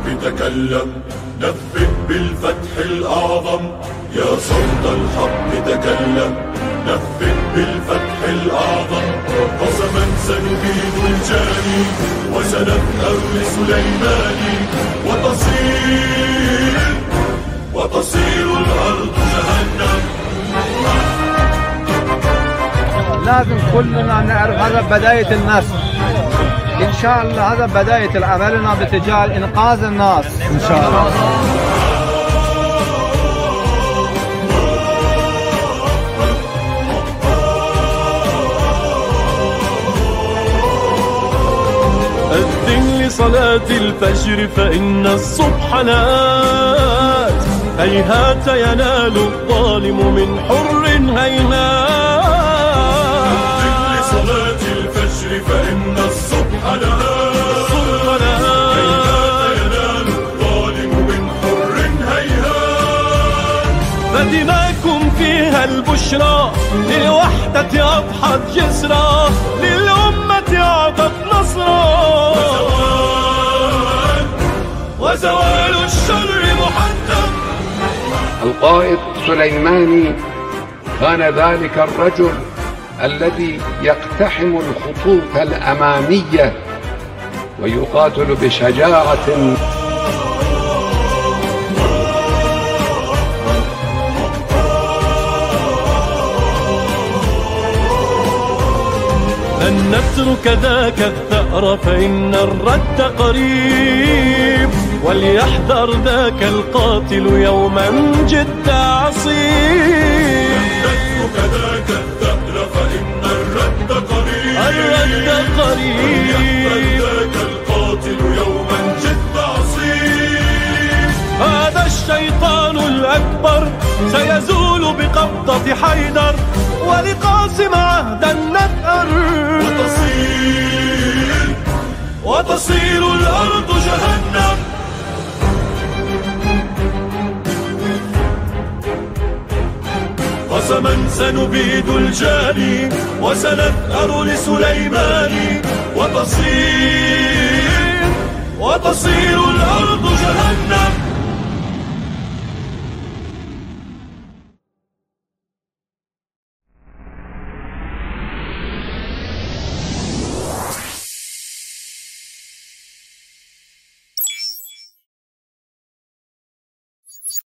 تكلم، نفذ بالفتح الأعظم. يا صوت الحق تكلم، نفذ بالفتح الأعظم. قسما سنبيد الجاني وسنثأر لسليمان، وتصير الأرض جهنم. لازم كلنا نعرف هذا بداية النصر إن شاء الله. هذا بداية عملنا باتجاه إنقاذ الناس إن شاء الله. أذن لصلاة الفجر فإن الصبح لات، هيهات ينال الظالم من حر هيهات. أذن لصلاة الفجر فإن الصبح لات، هيهات ينال الظالم من حر هيهات. فدماكم فيها البشرى، للوحدة أضحت جسرا، للأمة أعطت نصرا. وزوال الشر محتم. القائد سليماني كان ذلك الرجل الذي يقتحم الخطوط الأمامية ويقاتل بشجاعة. لن نترك ذاك الثأر فإن الرد قريب، وليحذر ذاك القاتل يوما جد عصيب. لن نترك ذاك الثأر فإن الرد قريب، وليحذر ذاك القاتل يوما جد عصيب. هذا الشيطان الأكبر سيزول بقبضة حيدر، ولقاسم عهدا نثأر. وتصير الأرض جهنم. قسما سنبيد الجاني وسنثأر لسليمان، وتصير الأرض جهنم.